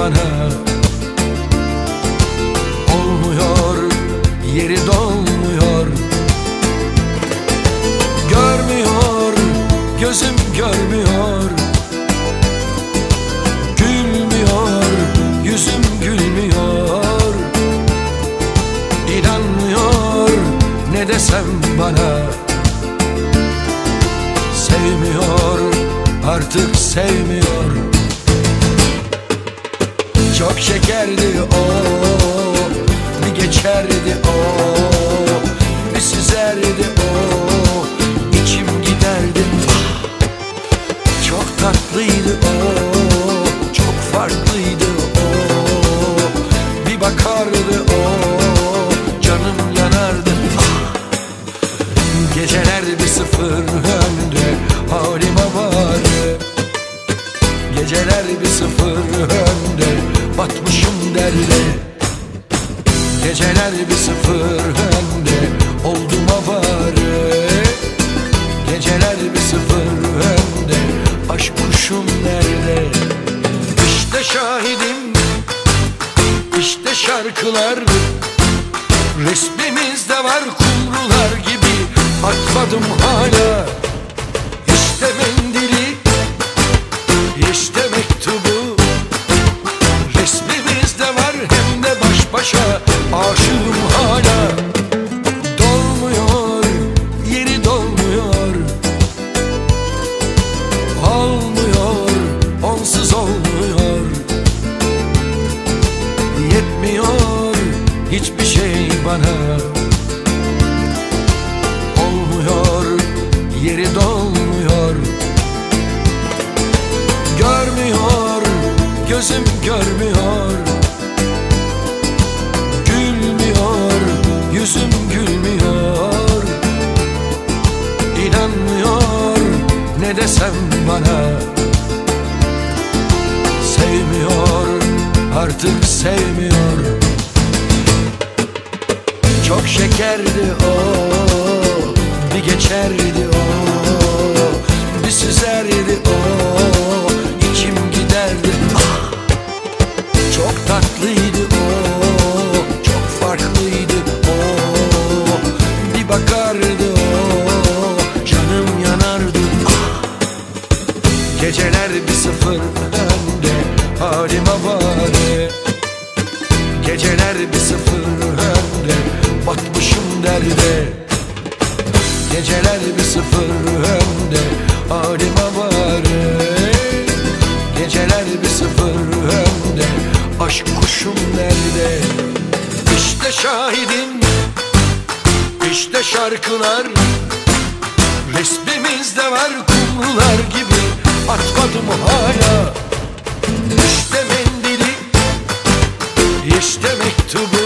bana. Olmuyor, yeri dolmuyor. Görmüyor, gözüm görmüyor. Gülmüyor, yüzüm gülmüyor. İnanmıyor, ne desem bana. Sevmiyor, artık sevmiyor. Çok şekerdi o, bir geçerdi o, bir süzerdi o, içim giderdi. Çok tatlıydı o, çok farklıydı o, bir bakardı o, canım yanardı. Geceler bir sıfır önde, halime vardı. Geceler bir sıfır önde, batmışım derde. Geceler bir sıfır önde, oldum avare. Geceler bir sıfır önde, aşk kuşum nerede? İşte şahidim, işte şarkılar. Resmimizde var kumrular gibi, atmadım hala. İşte mendili, İşte mektubu, resmimizde var hem de baş başa. Aşığım hala. Dolmuyor, yeri dolmuyor. Olmuyor, onsuz olmuyor. Yetmiyor hiçbir şey bana. Olmuyor, yeri dolmuyor. Görmüyor, gözüm görmüyor. Gülmüyor, yüzüm gülmüyor. İnanmıyor, ne desem bana. Sevmiyor, artık sevmiyor. Çok şekerdi o, bir geçerdi o, bir süzerdi o, içim giderdi. Çok tatlıydı o, çok farklıydı o, bir bakardı o, canım yanardı. Geceler bir sıfır önde, halime vardı. Geceler bir sıfır önde, batmışım derde. Geceler bir sıfır önde, halime vardı. Geceler bir sıfır önde, aşk kuşum nerede? İşte şahidim, işte şarkılar. Resmimizde var kumrular gibi, atmadım hala. İşte mendili, işte mektubu,